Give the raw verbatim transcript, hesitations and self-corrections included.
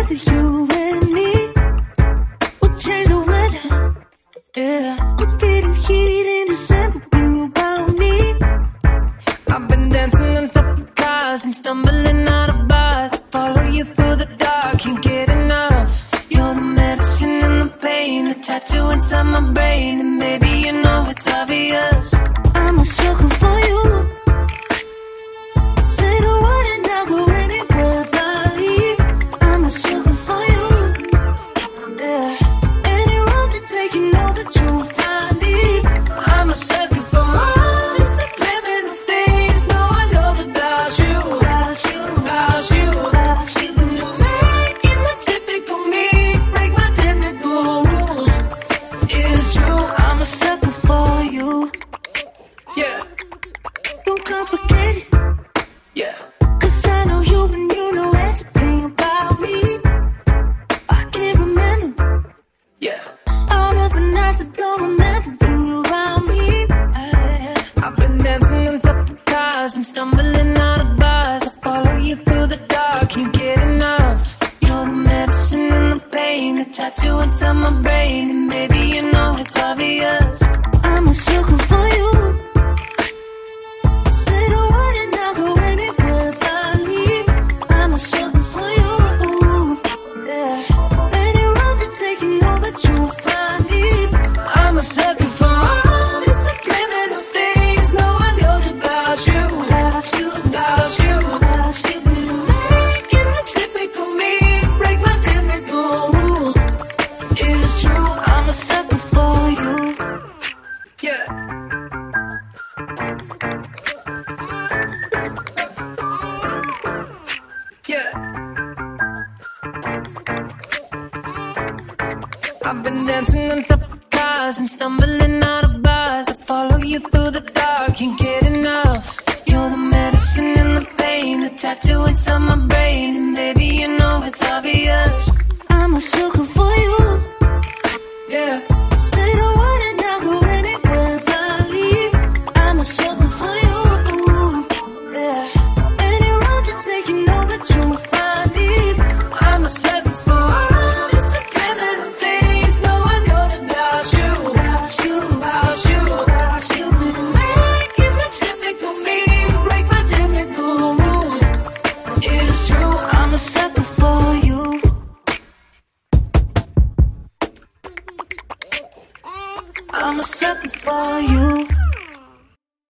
together, you and me. We'll change the weather, yeah. We're feeling heat in December when you found me. I've been dancing on top of cars and stumbling out of bars. Follow you through the dark, can't get enough. You're the medicine and the pain, the tattoo inside my brain. And maybe you know it's obvious, I'm a sucker for you. Say the word and I'll go anywhere blindly. I'm a sucker for you, yeah. Any road you take, you know that you'll find me. I'm a sucker for all the subliminal things. No one knows about you, about you, about you, about you. You're making the typical me break my typical rules. It's true, I'm a sucker for you, yeah. Don't complicate it, yeah. Cause I know you and you know everything about me. I can't remember, yeah. All of the nights I don't remember when you're around me. I, I've been dancing on top of cars and stumbling out of bars. I follow you through the dark, can't get enough. You're the medicine and the pain, the tattoo inside my brain. And maybe you know it's obvious, I'm a sucker for you. Say the word and I'll go anywhere blindly. I'm a sucker for you, yeah. Any road you take, you know that you'll find me. I'm a sucker for all the subliminal things. No one knows about you, about you, about you, about you. Making the typical me break my typical rules. It's true, I'm a sucker for you, yeah. Yeah. I've been dancing on top of cars and stumbling out of bars. I follow you through the dark, can't get enough. You're the medicine and the pain, the tattoo inside my brain. And maybe you know it's obvious, I'm a sucker for you, yeah. Say the word and I'll go anywhere blindly. I'm a sucker for you, yeah. Any road you take, you know that you'll find me. I'm a sucker for all the subliminal things. No one knows about you, about you, about you, about you. Making the typical me break my typical rules. It's true, I'm a sucker for you. I'm a sucker for you.